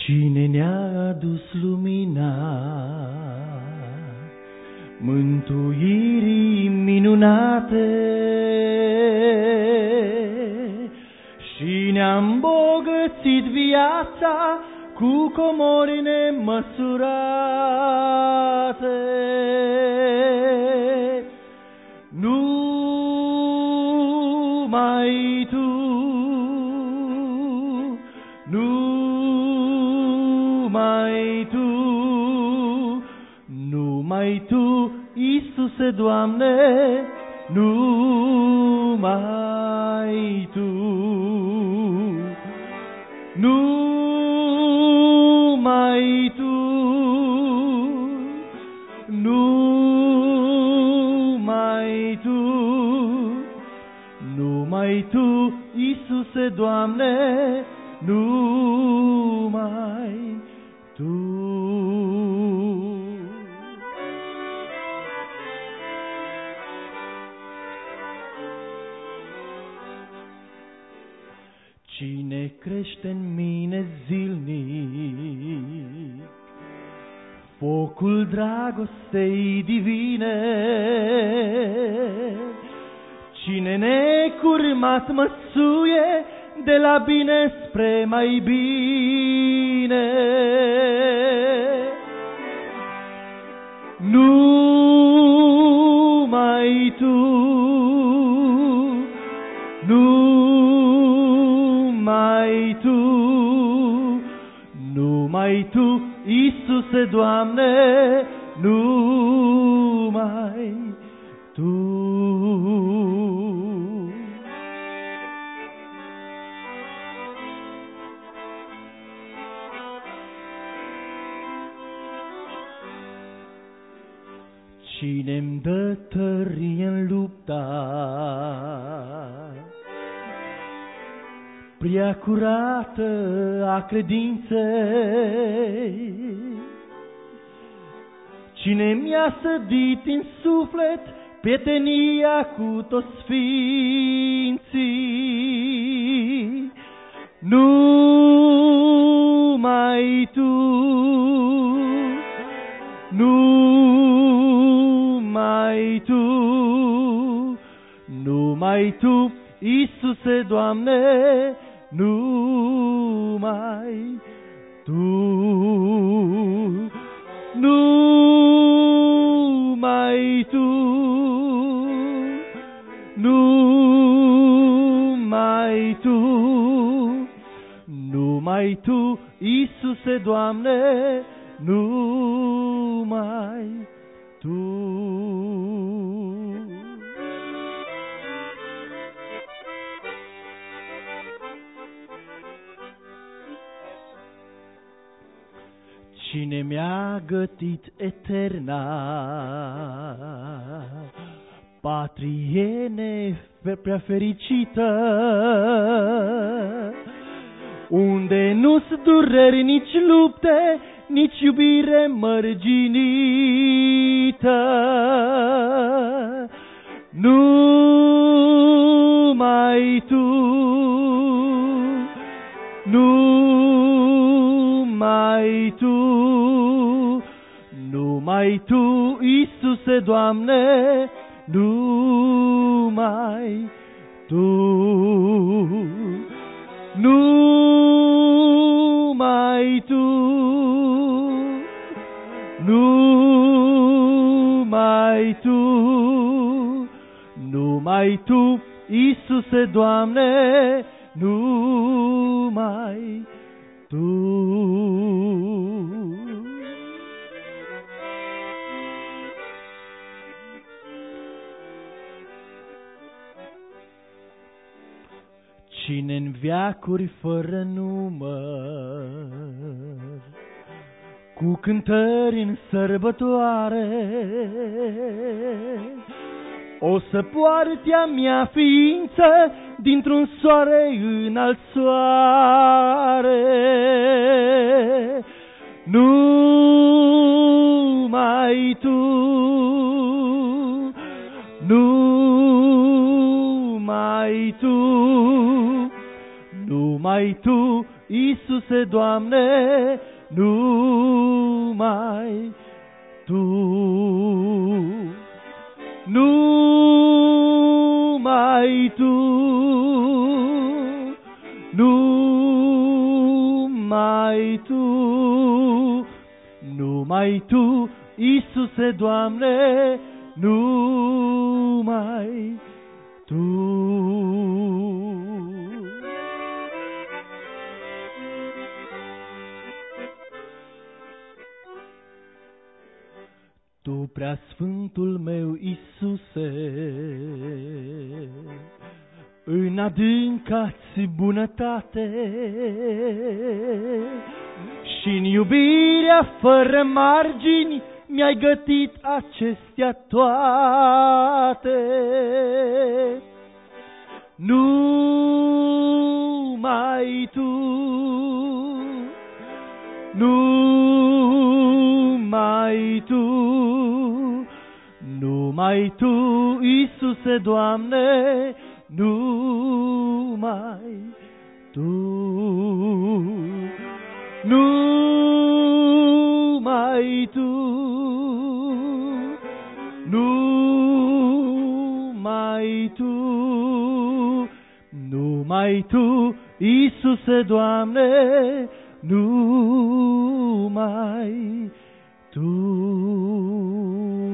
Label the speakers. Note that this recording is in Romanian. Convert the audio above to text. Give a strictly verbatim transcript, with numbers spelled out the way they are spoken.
Speaker 1: Cine ne-a adus lumina mântuirii minunate și ne-a îmbogățit viața cu comori nemăsurate. Numai Tu, numai Tu, numai Tu, Iisuse, Doamne, numai Tu, numai Tu, numai Tu, numai Tu, Iisuse, Doamne, numai Tu. Cine crește în mine zilnic focul dragostei divine, cine necurmat mă suie de la bine spre mai bine. Numai Tu, numai Tu, numai Tu, Iisuse, Doamne, numai Tu. Cine-mi dă tărie în lupta prea curată a credinței, cine mi-a sădit în suflet prietenia cu toți sfinții, numai Tu, numai Tu, numai Tu, Iisuse, Doamne, numai Tu, numai Tu, numai Tu, numai Tu, Iisuse, Doamne, numai Tu. Cine mi-a gătit eterna patrie prea fericită, unde nu-s dureri, nici lupte, nici iubire mărginită, numai Tu, numai Tu, numai Tu, Iisuse, Doamne, numai Tu, numai Tu, numai Tu, numai Tu, Iisuse, Doamne, numai Tu. Cine-n veacuri fără număr, cu cântări în sărbătoare, o să poarte a mea ființă dintr-un soare în alt soare, numai Tu, numai Tu, numai Tu, Iisuse, Doamne, numai Tu. Numai Tu, numai Tu, numai Tu, Iisuse, Doamne, numai Tu. Tu, preasfântul meu Iisuse, în adânca-ți bunătate și-n iubirea fără margini mi-ai gătit acestea toate. Numai Tu, numai Tu, numai Tu, Iisuse, Doamne, numai Tu. Numai Tu, numai Tu, numai Tu, Iisuse, Doamne, numai Tu.